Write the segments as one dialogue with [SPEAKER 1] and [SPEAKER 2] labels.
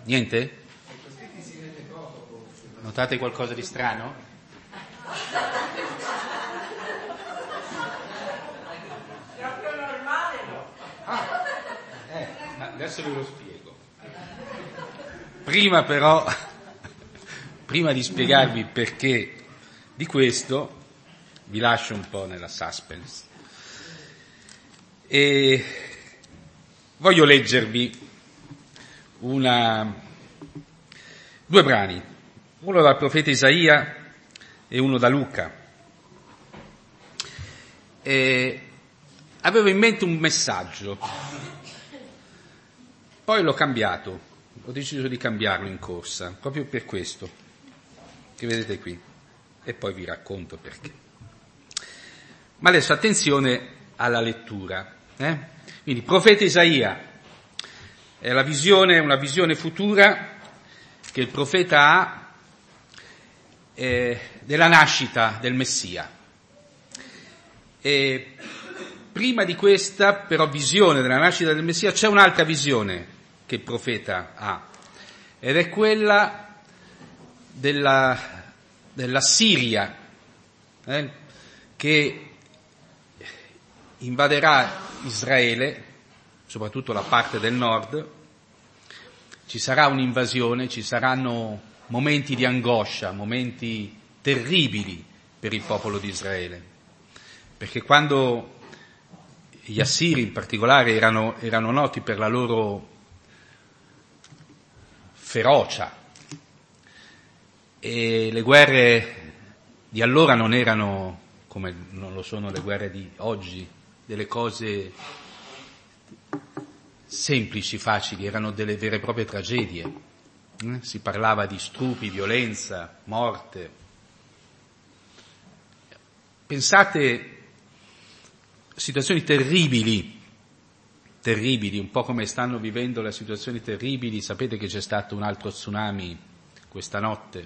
[SPEAKER 1] Niente? Notate qualcosa di strano?
[SPEAKER 2] Proprio normale, no?
[SPEAKER 1] Ma adesso ve lo spiego. Prima però, prima di spiegarvi perché di questo, vi lascio un po' nella suspense. E voglio leggervi due brani, uno dal profeta Isaia e uno da Luca. Avevo in mente un messaggio, poi l'ho cambiato, ho deciso di cambiarlo in corsa, proprio per questo che vedete qui, e poi vi racconto perché. Ma adesso attenzione alla lettura. Quindi profeta Isaia è una visione futura che il profeta ha della nascita del Messia. E prima di questa però visione della nascita del Messia c'è un'altra visione che il profeta ha, ed è quella della Siria, che invaderà Israele, soprattutto la parte del nord. Ci sarà un'invasione, ci saranno momenti di angoscia, momenti terribili per il popolo di Israele, perché quando gli assiri in particolare erano noti per la loro ferocia, e le guerre di allora non erano come non lo sono le guerre di oggi, delle cose semplici, facili, erano delle vere e proprie tragedie. Si parlava di stupri, violenza, morte. Pensate a situazioni terribili, un po' come stanno vivendo le situazioni terribili. Sapete che c'è stato un altro tsunami questa notte?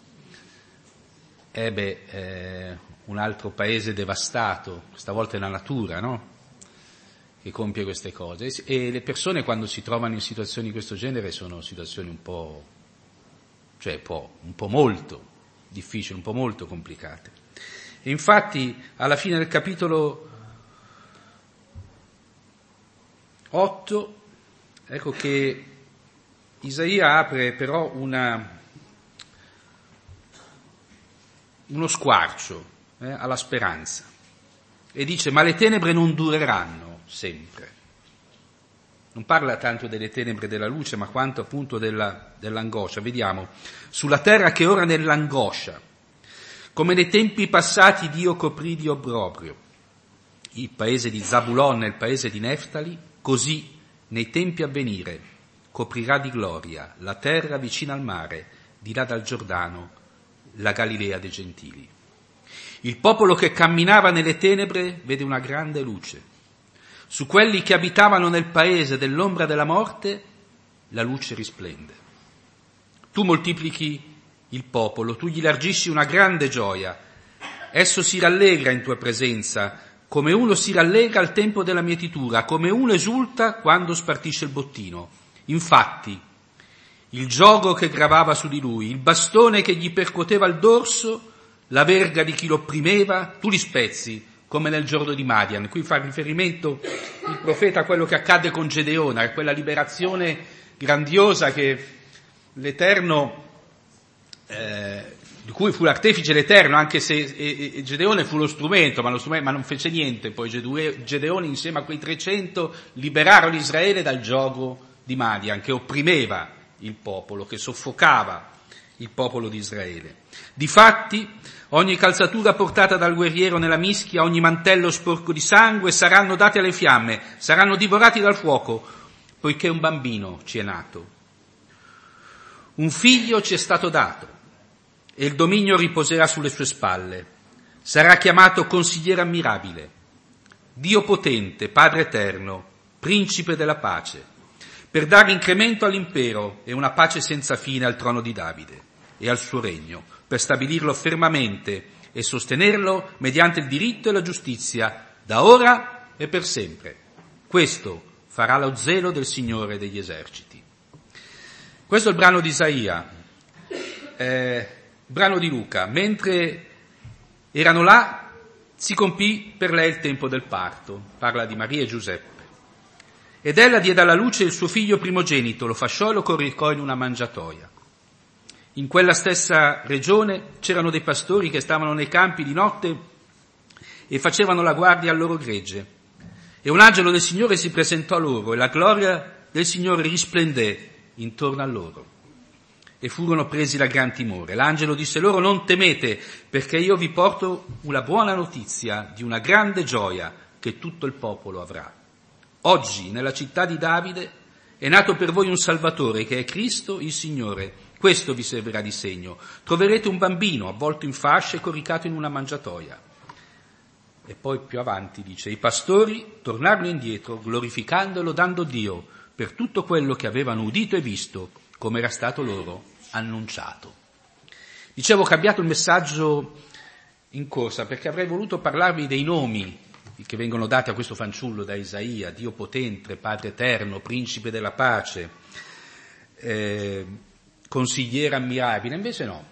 [SPEAKER 1] Un altro paese devastato, questa volta è la natura, no? Che compie queste cose, e le persone quando si trovano in situazioni di questo genere sono situazioni un po' molto difficili, un po' molto complicate. E infatti alla fine del capitolo 8 ecco che Isaia apre però uno squarcio alla speranza e dice: ma le tenebre non dureranno sempre. Non parla tanto delle tenebre della luce, ma quanto appunto dell'angoscia. Vediamo: sulla terra che ora nell'angoscia, come nei tempi passati Dio coprì di obbrobrio il paese di Zabulon e il paese di Neftali, così nei tempi a venire coprirà di gloria la terra vicina al mare, di là dal Giordano, la Galilea dei Gentili. Il popolo che camminava nelle tenebre vede una grande luce. Su quelli che abitavano nel paese dell'ombra della morte, la luce risplende. Tu moltiplichi il popolo, tu gli largisci una grande gioia. Esso si rallegra in tua presenza, come uno si rallegra al tempo della mietitura, come uno esulta quando spartisce il bottino. Infatti, il giogo che gravava su di lui, il bastone che gli percuoteva il dorso, la verga di chi lo opprimeva, tu li spezzi, come nel giorno di Madian. Qui fa riferimento il profeta a quello che accadde con Gedeone, a quella liberazione grandiosa che l'Eterno, di cui fu l'artefice l'Eterno, anche se Gedeone fu lo strumento, ma non fece niente. Poi Gedeone insieme a quei 300 liberarono Israele dal giogo di Madian, che opprimeva il popolo, che soffocava il popolo di Israele. Difatti, ogni calzatura portata dal guerriero nella mischia, ogni mantello sporco di sangue saranno dati alle fiamme, saranno divorati dal fuoco, poiché un bambino ci è nato. Un figlio ci è stato dato, e il dominio riposerà sulle sue spalle. Sarà chiamato Consigliere ammirabile, Dio potente, Padre eterno, Principe della pace, per dare incremento all'impero e una pace senza fine al trono di Davide e al suo regno, per stabilirlo fermamente e sostenerlo mediante il diritto e la giustizia, da ora e per sempre. Questo farà lo zelo del Signore degli eserciti. Questo è il brano di Isaia, brano di Luca. Mentre erano là, si compì per lei il tempo del parto. Parla di Maria e Giuseppe. Ed ella diede alla luce il suo figlio primogenito, lo fasciò e lo coricò in una mangiatoia. In quella stessa regione c'erano dei pastori che stavano nei campi di notte e facevano la guardia al loro gregge. E un angelo del Signore si presentò a loro e la gloria del Signore risplendé intorno a loro. E furono presi da gran timore. L'angelo disse loro: non temete, perché io vi porto una buona notizia di una grande gioia che tutto il popolo avrà. Oggi, nella città di Davide, è nato per voi un Salvatore, che è Cristo il Signore. Questo vi servirà di segno. Troverete un bambino avvolto in fasce e coricato in una mangiatoia. E poi più avanti dice: i pastori tornarono indietro, glorificando e lodando Dio per tutto quello che avevano udito e visto, come era stato loro annunciato. Dicevo, ho cambiato il messaggio in corsa perché avrei voluto parlarvi dei nomi che vengono dati a questo fanciullo da Isaia: Dio potente, Padre eterno, Principe della pace, Consigliere ammirabile. Invece no.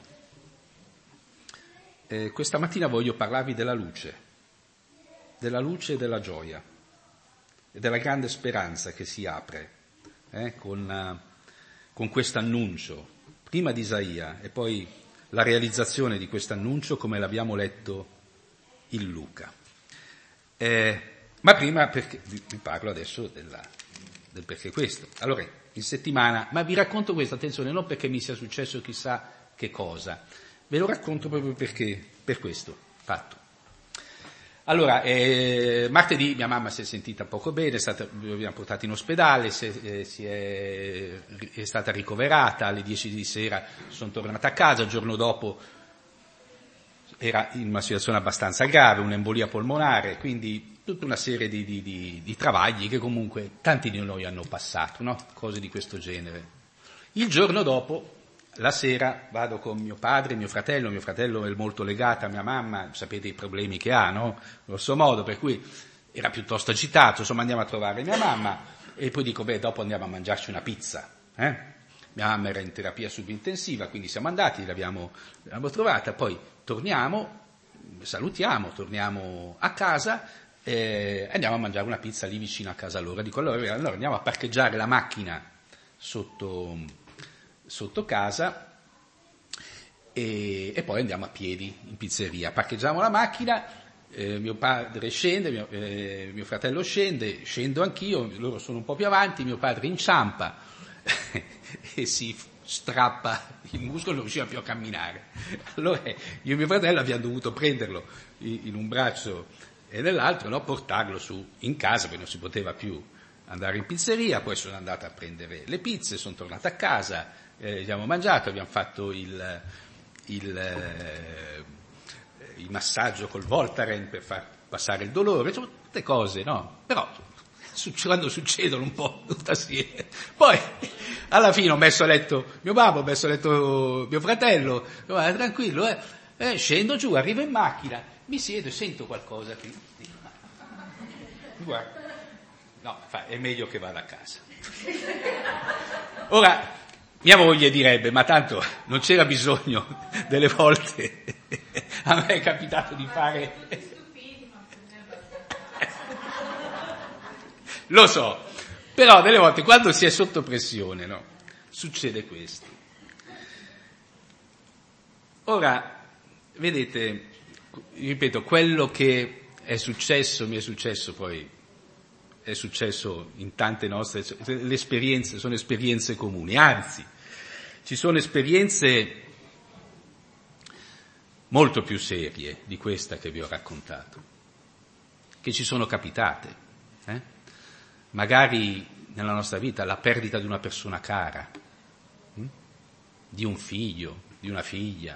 [SPEAKER 1] Questa mattina voglio parlarvi della luce e della gioia e della grande speranza che si apre con questo annuncio, prima di Isaia e poi la realizzazione di questo annuncio come l'abbiamo letto in Luca. Ma prima perché vi parlo adesso del perché questo. Allora, in settimana, ma vi racconto questo, attenzione, non perché mi sia successo chissà che cosa, ve lo racconto proprio perché, per questo fatto. Allora, martedì mia mamma si è sentita poco bene, l'abbiamo portata in ospedale, è stata ricoverata, alle 10 di sera sono tornata a casa, il giorno dopo era in una situazione abbastanza grave, un'embolia polmonare, quindi tutta una serie di travagli che comunque tanti di noi hanno passato, no? Cose di questo genere. Il giorno dopo, la sera, vado con mio padre, mio fratello è molto legato a mia mamma, sapete i problemi che ha, no? Grosso modo, per cui era piuttosto agitato, insomma andiamo a trovare mia mamma e poi dico, dopo andiamo a mangiarci una pizza, Mia mamma era in terapia subintensiva, quindi siamo andati, l'abbiamo trovata, poi torniamo, salutiamo, torniamo a casa e andiamo a mangiare una pizza lì vicino a casa loro. Dico, allora andiamo a parcheggiare la macchina sotto casa e poi andiamo a piedi in pizzeria. Parcheggiamo la macchina, mio padre scende, mio fratello scende, scendo anch'io, loro sono un po' più avanti, mio padre inciampa e si strappa il muscolo, non riusciva più a camminare. Allora io e mio fratello abbiamo dovuto prenderlo in un braccio e nell'altro, no, portarlo su in casa perché non si poteva più andare in pizzeria. Poi sono andato a prendere le pizze, sono tornato a casa, abbiamo mangiato, abbiamo fatto il massaggio col Voltaren per far passare il dolore, insomma, tutte cose, no? Però quando succedono un po' tutte assieme. Poi alla fine ho messo a letto mio babbo, ho messo a letto mio fratello, tranquillo, scendo giù, arrivo in macchina, mi siedo e sento qualcosa qui. Guarda, no, è meglio che vada a casa. Ora, mia moglie direbbe, ma tanto non c'era bisogno delle volte, a me è capitato di fare... Lo so, però delle volte quando si è sotto pressione, no, succede questo. Ora, vedete, ripeto, quello che è successo, mi è successo poi, è successo in tante nostre, le esperienze sono esperienze comuni, anzi, ci sono esperienze molto più serie di questa che vi ho raccontato, che ci sono capitate, magari nella nostra vita la perdita di una persona cara, di un figlio, di una figlia,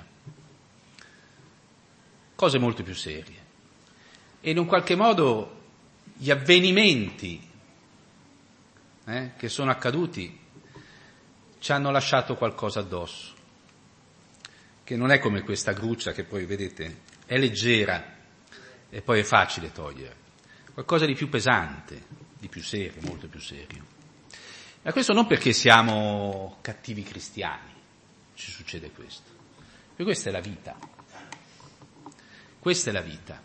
[SPEAKER 1] cose molto più serie. E in un qualche modo gli avvenimenti che sono accaduti ci hanno lasciato qualcosa addosso, che non è come questa gruccia che poi, vedete, è leggera e poi è facile togliere, qualcosa di più pesante, di più serio, molto più serio. E questo non perché siamo cattivi cristiani, ci succede questo. Perché questa è la vita. Questa è la vita.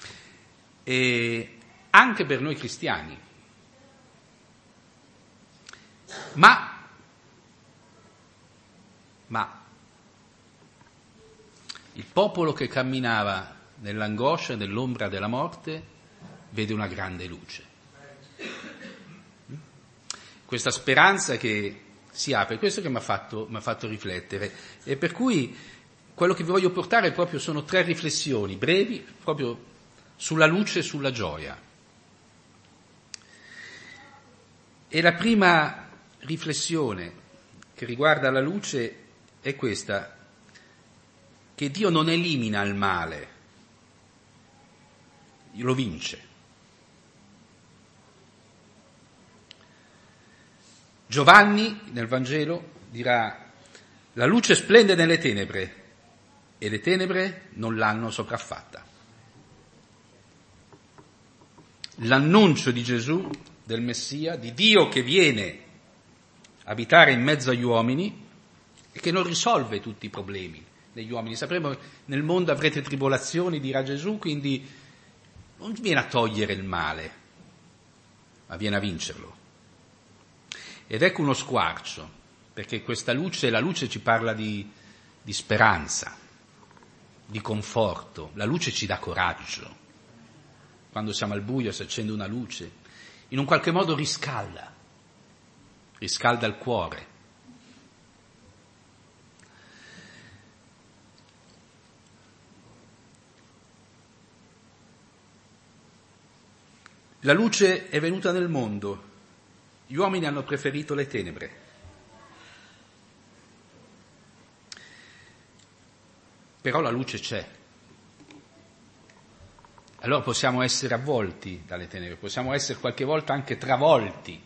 [SPEAKER 1] E anche per noi cristiani. Ma il popolo che camminava nell'angoscia, nell'ombra della morte, vede una grande luce. Questa speranza che si apre, questo che mi ha fatto riflettere. E per cui quello che vi voglio portare proprio sono 3 riflessioni brevi, proprio sulla luce e sulla gioia. E la prima riflessione che riguarda la luce è questa, che Dio non elimina il male, lo vince. Giovanni nel Vangelo dirà: la luce splende nelle tenebre e le tenebre non l'hanno sopraffatta. L'annuncio di Gesù, del Messia, di Dio che viene a abitare in mezzo agli uomini e che non risolve tutti i problemi degli uomini. Sapremo nel mondo avrete tribolazioni, dirà Gesù, quindi non viene a togliere il male, ma viene a vincerlo. Ed ecco uno squarcio, perché questa luce, la luce ci parla di speranza, di conforto. La luce ci dà coraggio. Quando siamo al buio si accende una luce, in un qualche modo riscalda il cuore. La luce è venuta nel mondo, gli uomini hanno preferito le tenebre. Però la luce c'è. Allora possiamo essere avvolti dalle tenebre, possiamo essere qualche volta anche travolti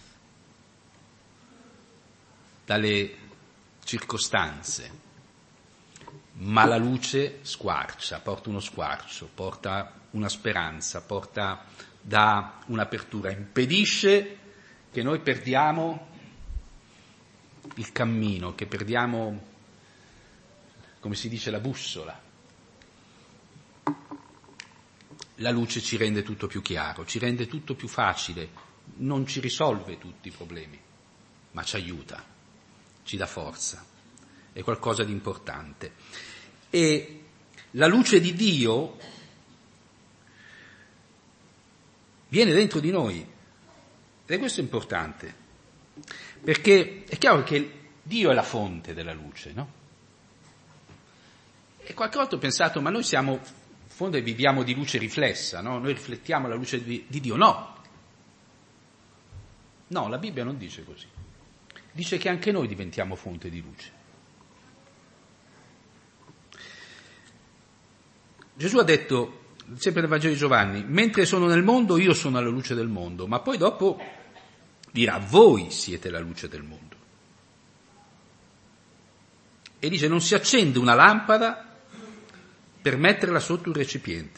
[SPEAKER 1] dalle circostanze, ma la luce squarcia, porta uno squarcio, porta una speranza, dà un'apertura, impedisce che noi perdiamo il cammino, che perdiamo, come si dice, la bussola. La luce ci rende tutto più chiaro, ci rende tutto più facile, non ci risolve tutti i problemi, ma ci aiuta, ci dà forza, è qualcosa di importante. E la luce di Dio viene dentro di noi, e questo è importante, perché è chiaro che Dio è la fonte della luce, no? E qualche volta ho pensato, ma noi siamo, in fondo viviamo di luce riflessa, no? Noi riflettiamo la luce di Dio. No, la Bibbia non dice così. Dice che anche noi diventiamo fonte di luce. Gesù ha detto, sempre nel Vangelo di Giovanni, mentre sono nel mondo io sono la luce del mondo, ma poi dopo dirà voi siete la luce del mondo. E dice non si accende una lampada per metterla sotto un recipiente.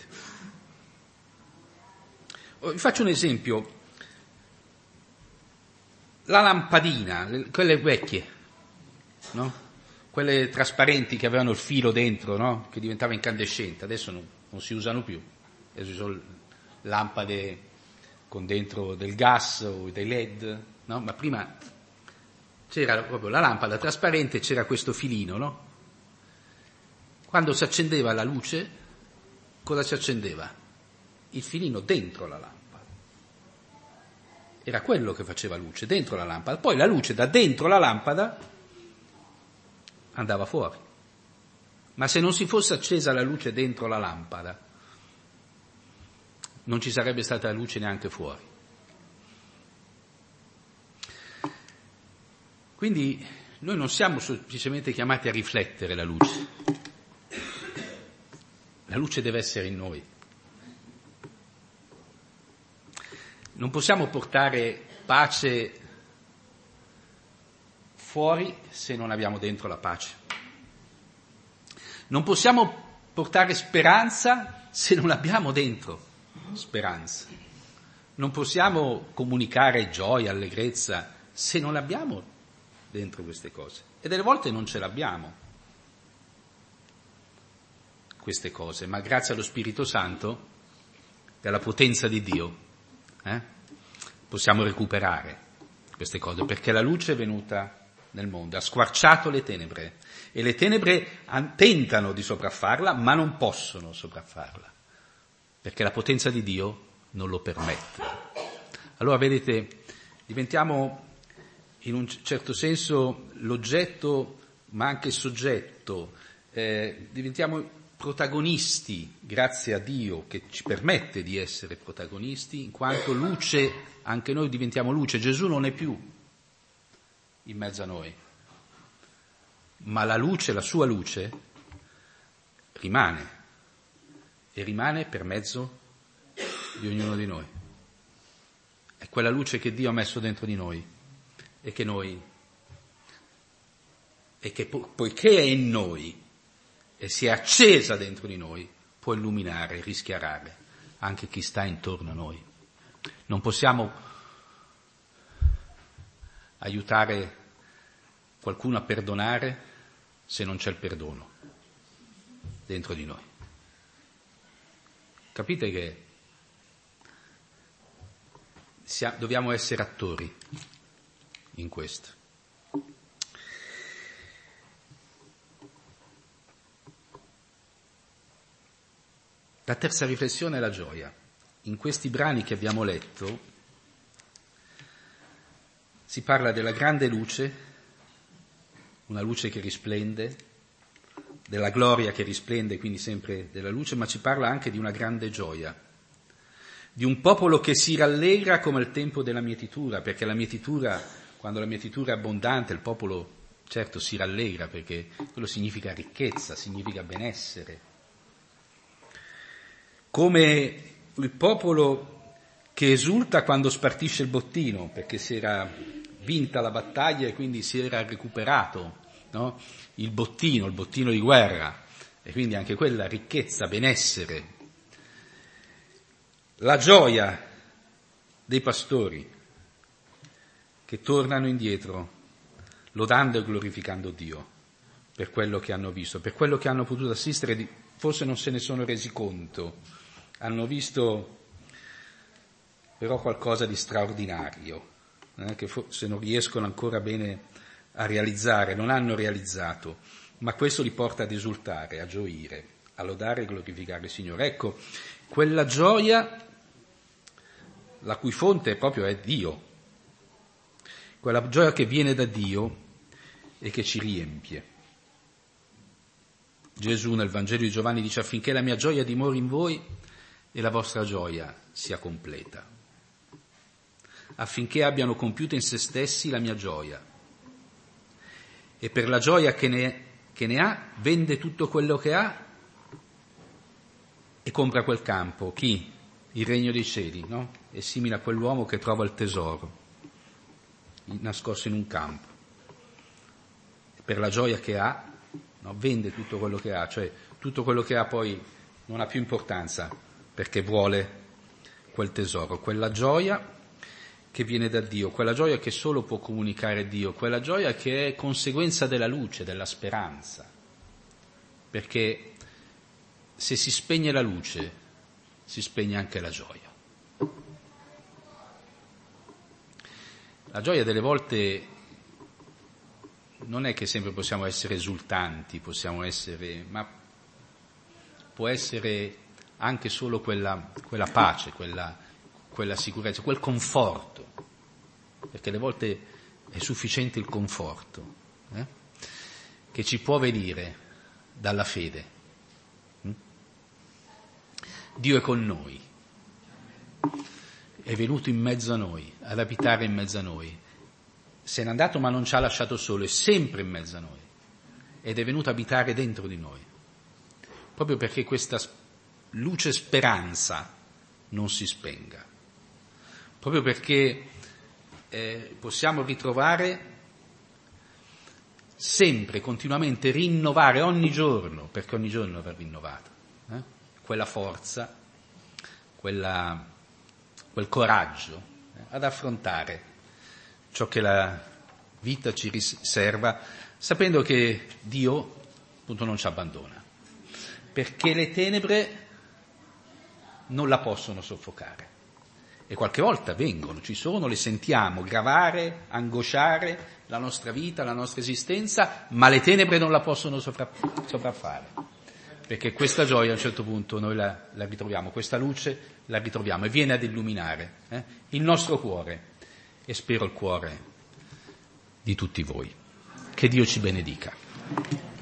[SPEAKER 1] Vi faccio un esempio. La lampadina, quelle vecchie, no? Quelle trasparenti che avevano il filo dentro, no? Che diventava incandescente, adesso non si usano più. Adesso ci sono lampade con dentro del gas o dei LED, no? Ma prima c'era proprio la lampada trasparente e c'era questo filino, no? Quando si accendeva la luce, cosa si accendeva? Il filino dentro la lampada. Era quello che faceva luce, dentro la lampada. Poi la luce da dentro la lampada andava fuori. Ma se non si fosse accesa la luce dentro la lampada, non ci sarebbe stata la luce neanche fuori. Quindi noi non siamo semplicemente chiamati a riflettere la luce. La luce deve essere in noi. Non possiamo portare pace fuori se non abbiamo dentro la pace. Non possiamo portare speranza se non abbiamo dentro speranza. Non possiamo comunicare gioia, allegrezza se non abbiamo dentro queste cose. E delle volte non ce l'abbiamo, queste cose, ma grazie allo Spirito Santo, dalla potenza di Dio, possiamo recuperare queste cose, perché la luce è venuta nel mondo, ha squarciato le tenebre, e le tenebre tentano di sopraffarla, ma non possono sopraffarla, perché la potenza di Dio non lo permette. Allora, vedete, diventiamo in un certo senso l'oggetto, ma anche il soggetto, diventiamo protagonisti, grazie a Dio che ci permette di essere protagonisti, in quanto luce, anche noi diventiamo luce. Gesù non è più in mezzo a noi, ma la luce, la sua luce, rimane, e rimane per mezzo di ognuno di noi. È quella luce che Dio ha messo dentro di noi, e che poiché è in noi e si è accesa dentro di noi, può illuminare, rischiarare anche chi sta intorno a noi. Non possiamo aiutare qualcuno a perdonare se non c'è il perdono dentro di noi. Capite che dobbiamo essere attori in questo. La terza riflessione è la gioia. In questi brani che abbiamo letto si parla della grande luce, una luce che risplende, della gloria che risplende, quindi sempre della luce, ma ci parla anche di una grande gioia, di un popolo che si rallegra come al tempo della mietitura, perché la mietitura, quando la mietitura è abbondante, il popolo certo si rallegra, perché quello significa ricchezza, significa benessere. Come il popolo che esulta quando spartisce il bottino, perché si era vinta la battaglia e quindi si era recuperato, no? il bottino di guerra, e quindi anche quella ricchezza, benessere. La gioia dei pastori che tornano indietro lodando e glorificando Dio per quello che hanno visto, per quello che hanno potuto assistere, forse non se ne sono resi conto. Hanno visto però qualcosa di straordinario, che forse non riescono ancora bene a realizzare, non hanno realizzato, ma questo li porta ad esultare, a gioire, a lodare e glorificare il Signore. Ecco, quella gioia la cui fonte proprio è Dio, quella gioia che viene da Dio e che ci riempie. Gesù nel Vangelo di Giovanni dice: affinché la mia gioia dimori in voi e la vostra gioia sia completa, affinché abbiano compiuto in se stessi la mia gioia. E per la gioia che ne ha, vende tutto quello che ha e compra quel campo. Chi? Il regno dei cieli, no? È simile a quell'uomo che trova il tesoro nascosto in un campo. E per la gioia che ha, no? Vende tutto quello che ha, cioè tutto quello che ha poi non ha più importanza, perché vuole quel tesoro, quella gioia che viene da Dio, quella gioia che solo può comunicare Dio, quella gioia che è conseguenza della luce, della speranza, perché se si spegne la luce, si spegne anche la gioia. La gioia delle volte non è che sempre possiamo essere esultanti, ma può essere anche solo quella pace, quella sicurezza, quel conforto, perché alle volte è sufficiente il conforto, che ci può venire dalla fede. Dio è con noi, è venuto in mezzo a noi, ad abitare in mezzo a noi, se n'è andato ma non ci ha lasciato solo, è sempre in mezzo a noi, ed è venuto a abitare dentro di noi, proprio perché questa luce speranza non si spenga, proprio perché possiamo ritrovare sempre, continuamente, rinnovare ogni giorno, perché ogni giorno va rinnovato, quella forza, quel coraggio ad affrontare ciò che la vita ci riserva, sapendo che Dio appunto non ci abbandona, perché le tenebre non la possono soffocare. E qualche volta vengono, ci sono, le sentiamo gravare, angosciare la nostra vita, la nostra esistenza, ma le tenebre non la possono sopraffare, perché questa gioia a un certo punto noi la ritroviamo, questa luce la ritroviamo e viene ad illuminare il nostro cuore e spero il cuore di tutti voi. Che Dio ci benedica.